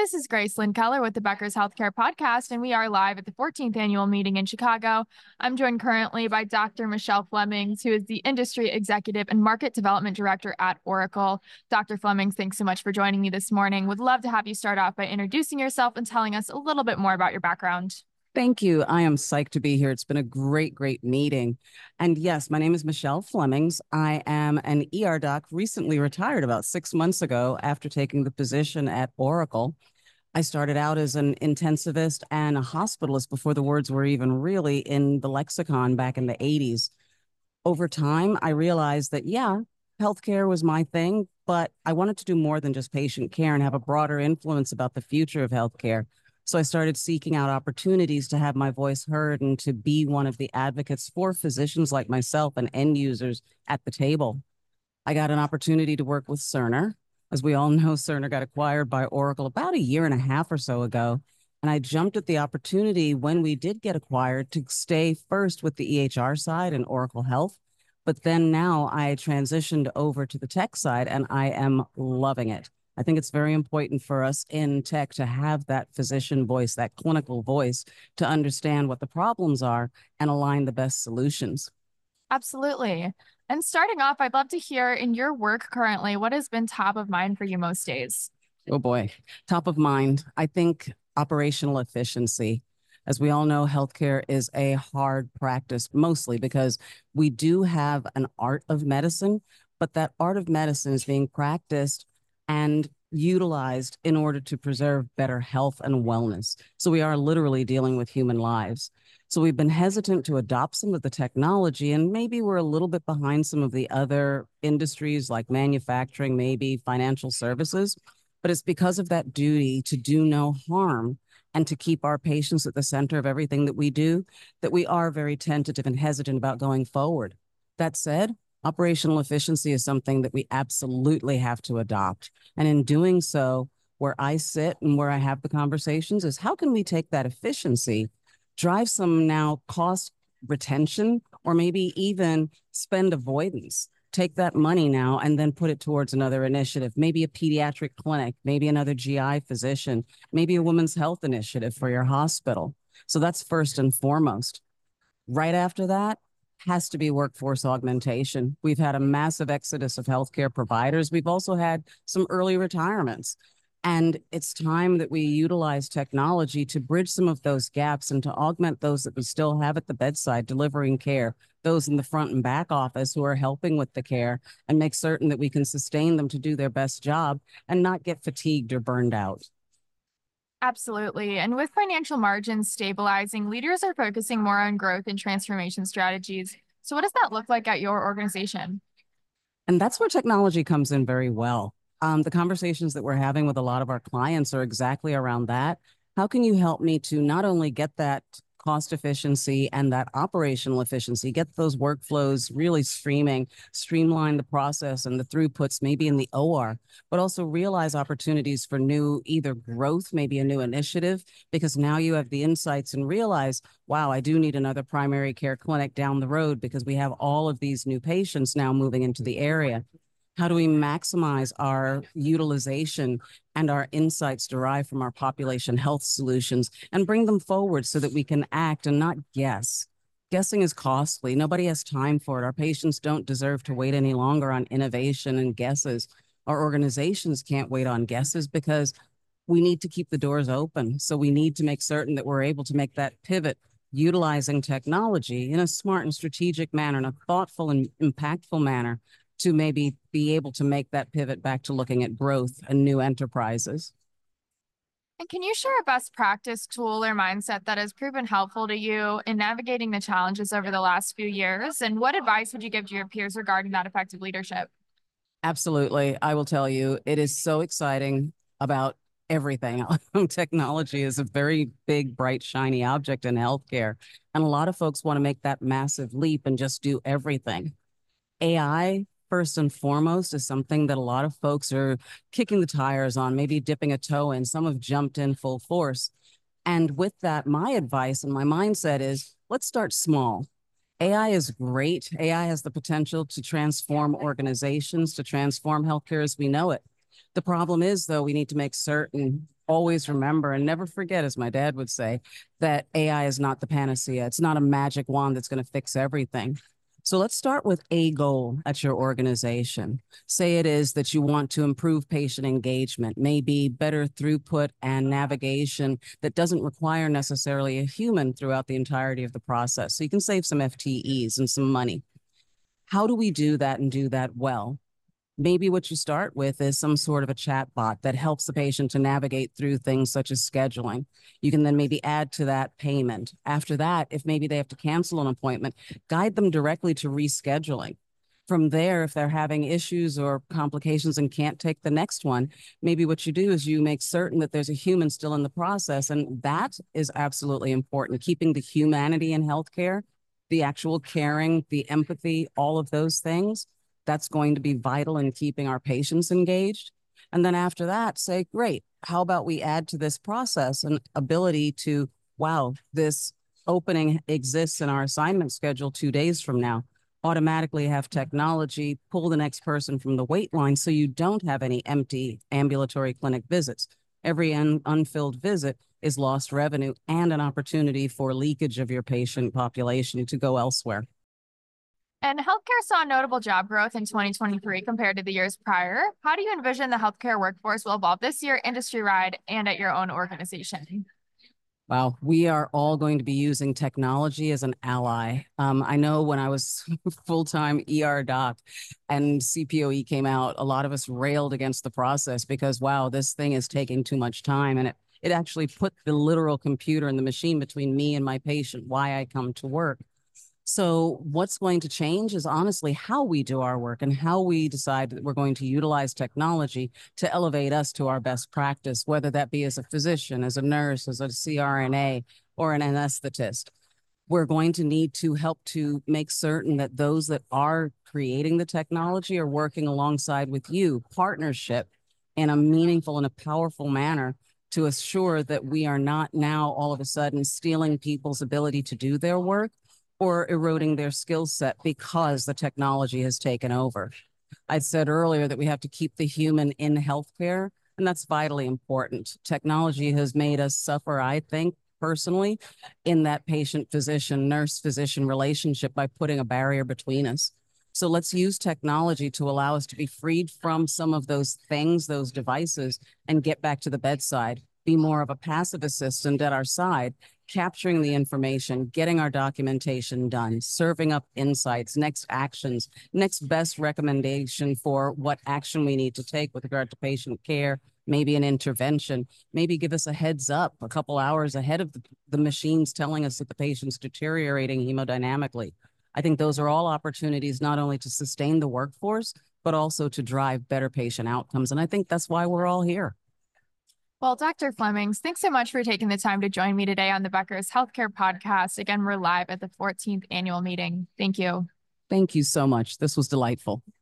This is Grace Lynn Keller with the Becker's Healthcare Podcast, and we are live at the 14th annual meeting in Chicago. I'm joined currently by Dr. Michelle Flemings, who is the Industry Executive and Market Development Director at Oracle. Dr. Flemings, thanks so much for joining me this morning. Would love to have you start off by introducing yourself and telling us a little bit more about your background. Thank you. I am psyched to be here. It's been a great meeting. And yes, my name is Michelle Flemings. I am an ER doc, recently retired about 6 months ago after taking the position at Oracle. I started out as an intensivist and a hospitalist before the words were even really in the lexicon back in the 80s. Over time, I realized that, yeah, healthcare was my thing, but I wanted to do more than just patient care and have a broader influence about the future of healthcare. So I started seeking out opportunities to have my voice heard and to be one of the advocates for physicians like myself and end users at the table. I got an opportunity to work with Cerner. As we all know, Cerner got acquired by Oracle about a year and a half or so ago. And I jumped at the opportunity when we did get acquired to stay first with the EHR side and Oracle Health. But then now I transitioned over to the tech side and I am loving it. I think it's very important for us in tech to have that physician voice, that clinical voice, to understand what the problems are and align the best solutions. Absolutely. And starting off, I'd love to hear in your work currently, what has been top of mind for you most days? Oh boy, top of mind. I think operational efficiency. As we all know, healthcare is a hard practice, mostly because we do have an art of medicine, but that art of medicine is being practiced and utilized in order to preserve better health and wellness. So we are literally dealing with human lives. So we've been hesitant to adopt some of the technology, and maybe we're a little bit behind some of the other industries like manufacturing, maybe financial services, but it's because of that duty to do no harm and to keep our patients at the center of everything that we do, that we are very tentative and hesitant about going forward. That said, operational efficiency is something that we absolutely have to adopt. And in doing so, where I sit and where I have the conversations is how can we take that efficiency, drive some now cost retention, or maybe even spend avoidance, take that money now and then put it towards another initiative, maybe a pediatric clinic, maybe another GI physician, maybe a women's health initiative for your hospital. So that's first and foremost. Right after that has to be workforce augmentation. We've had a massive exodus of healthcare providers. We've also had some early retirements. And it's time that we utilize technology to bridge some of those gaps and to augment those that we still have at the bedside delivering care, those in the front and back office who are helping with the care, and make certain that we can sustain them to do their best job and not get fatigued or burned out. Absolutely. And with financial margins stabilizing, leaders are focusing more on growth and transformation strategies. So, what does that look like at your organization? And that's where technology comes in very well. The conversations that we're having with a lot of our clients are exactly around that. How can you help me to not only get that cost efficiency and that operational efficiency, get those workflows really streamline the process and the throughputs, maybe in the OR, but also realize opportunities for new either growth, maybe a new initiative, because now you have the insights and realize, wow, I do need another primary care clinic down the road because we have all of these new patients now moving into the area. How do we maximize our utilization and our insights derived from our population health solutions and bring them forward so that we can act and not guess? Guessing is costly. Nobody has time for it. Our patients don't deserve to wait any longer on innovation and guesses. Our organizations can't wait on guesses because we need to keep the doors open. So we need to make certain that we're able to make that pivot utilizing technology in a smart and strategic manner, in a thoughtful and impactful manner, to maybe be able to make that pivot back to looking at growth and new enterprises. And can you share a best practice tool or mindset that has proven helpful to you in navigating the challenges over the last few years? And what advice would you give to your peers regarding that effective leadership? Absolutely. I will tell you, it is so exciting about everything. Technology is a very big, bright, shiny object in healthcare. And a lot of folks want to make that massive leap and just do everything. AI, first and foremost, is something that a lot of folks are kicking the tires on, maybe dipping a toe in. Some have jumped in full force. And with that, my advice and my mindset is let's start small. AI is great. AI has the potential to transform organizations, to transform healthcare as we know it. The problem is, though, we need to make certain, always remember and never forget, as my dad would say, that AI is not the panacea. It's not a magic wand that's going to fix everything. So let's start with a goal at your organization. Say it is that you want to improve patient engagement, maybe better throughput and navigation that doesn't require necessarily a human throughout the entirety of the process. So you can save some FTEs and some money. How do we do that and do that well? Maybe what you start with is some sort of a chat bot that helps the patient to navigate through things such as scheduling. You can then maybe add to that payment. After that, if maybe they have to cancel an appointment, guide them directly to rescheduling. From there, if they're having issues or complications and can't take the next one, maybe what you do is you make certain that there's a human still in the process. And that is absolutely important, keeping the humanity in healthcare, the actual caring, the empathy, all of those things. That's going to be vital in keeping our patients engaged. And then after that, say, great, how about we add to this process an ability to, wow, this opening exists in our assignment schedule 2 days from now. Automatically have technology pull the next person from the wait line so you don't have any empty ambulatory clinic visits. Every unfilled visit is lost revenue and an opportunity for leakage of your patient population to go elsewhere. And healthcare saw notable job growth in 2023 compared to the years prior. How do you envision the healthcare workforce will evolve this year, industry-wide, and at your own organization? Wow, we are all going to be using technology as an ally. I know when I was full-time ER doc and CPOE came out, a lot of us railed against the process because, wow, this thing is taking too much time. And it actually put the literal computer and the machine between me and my patient, why I come to work. So what's going to change is honestly how we do our work and how we decide that we're going to utilize technology to elevate us to our best practice, whether that be as a physician, as a nurse, as a CRNA, or an anesthetist. We're going to need to help to make certain that those that are creating the technology are working alongside with you, partnership in a meaningful and a powerful manner to assure that we are not now all of a sudden stealing people's ability to do their work or eroding their skill set because the technology has taken over. I said earlier that we have to keep the human in healthcare, and that's vitally important. Technology has made us suffer, I think, personally, in that patient-physician, nurse-physician relationship by putting a barrier between us. So let's use technology to allow us to be freed from some of those things, those devices, and get back to the bedside. Be more of a passive assistant at our side, capturing the information, getting our documentation done, serving up insights, next actions, next best recommendation for what action we need to take with regard to patient care, maybe an intervention, maybe give us a heads up a couple hours ahead of the machines telling us that the patient's deteriorating hemodynamically. I think those are all opportunities not only to sustain the workforce, but also to drive better patient outcomes. And I think that's why we're all here. Well, Dr. Flemings, thanks so much for taking the time to join me today on the Becker's Healthcare Podcast. Again, we're live at the 14th annual meeting. Thank you. Thank you so much. This was delightful.